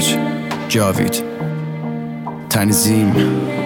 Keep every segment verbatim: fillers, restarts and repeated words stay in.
میراج، جاوید، تنظیم.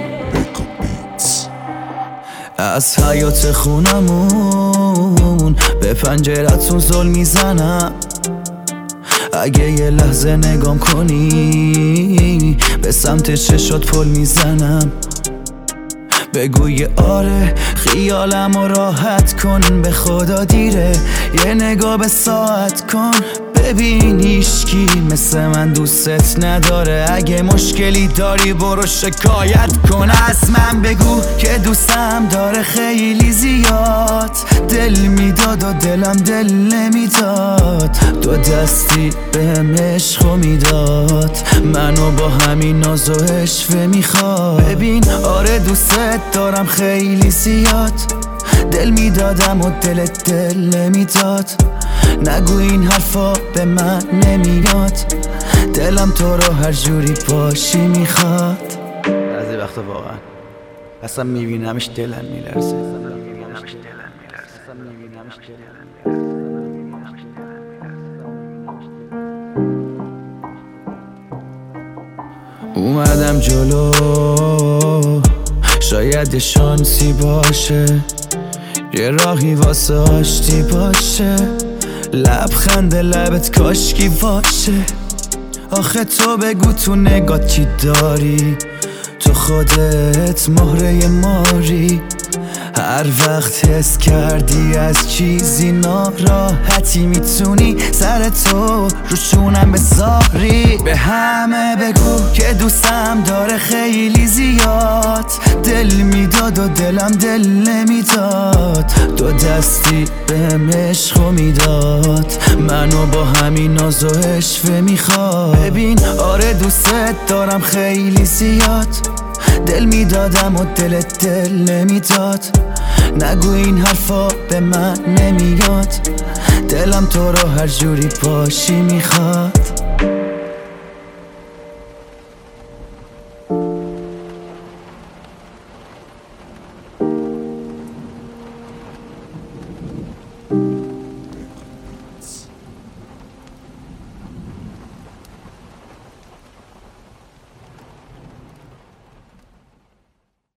از حیات خونمون به پنجرتون زل میزنم. اگه یه لحظه نگام کنی به سمت چشات پل میزنم. بگوی آره خیالم رو راحت کن، به خدا دیره یه نگاه به ساعت کن. ببین هیچکی مثل من دوستت نداره. اگه مشکلی داری برو شکایت کن. از من بگو که دوستم داره خیلی زیاد. دل میداد و دلم دل نمیداد. دو دستی بهم عشقو میداد. منو با همین ناز و عشوه میخواد. ببین آره دوستت دارم خیلی زیاد. دل میدادم و دلت دل نمیداد. نگو این حرفا به من نمیاد. دلم تو رو هر جوری باشی میخواد. بعضی وقتا واقعا اصلا میبینمش دلم میلرزه. اومدم جلو شاید یه شانسی باشه، یه راهی واسه آشتی باشه. لبخند لبت کاشکی باشه. آخه تو بگو تو نگات چی داری؟ تو خودت مهره ماری. هر وقت حس کردی از چیزی ناراحتی میتونی سر تو روشونم بذاری. به همه بگو که دوستم داره خیلی زیاد. دل میداد و دلم دل نمیداد. دو دستی بهم عشقو میداد. منو با همین ناز و عشوه میخواد. ببین آره دوستت دارم خیلی زیاد. دل میدادم و دلت دل نمیداد. نگو این حرفا به من نمیاد. دلم تو رو هر جوری باشی میخواد.